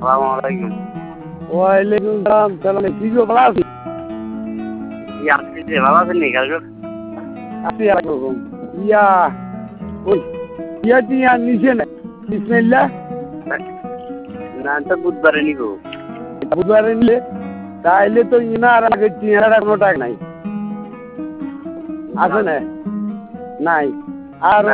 আসসালামালাইকুম। ওয়ালাইকুম সালাম। তাহলে কি গো ভালো আছি? আসছি ভালো আছেন নি কালকে? আছি এরকম। ইয়া ওই ইয়া টিয়া নিচে না বিসমিল্লাহ না তো বুধবারে নিব। বুধবারে নিলে তাইলে তো ইনার আগে টিয়ার কোনো টাকা নাই। আছে না? নাই। আর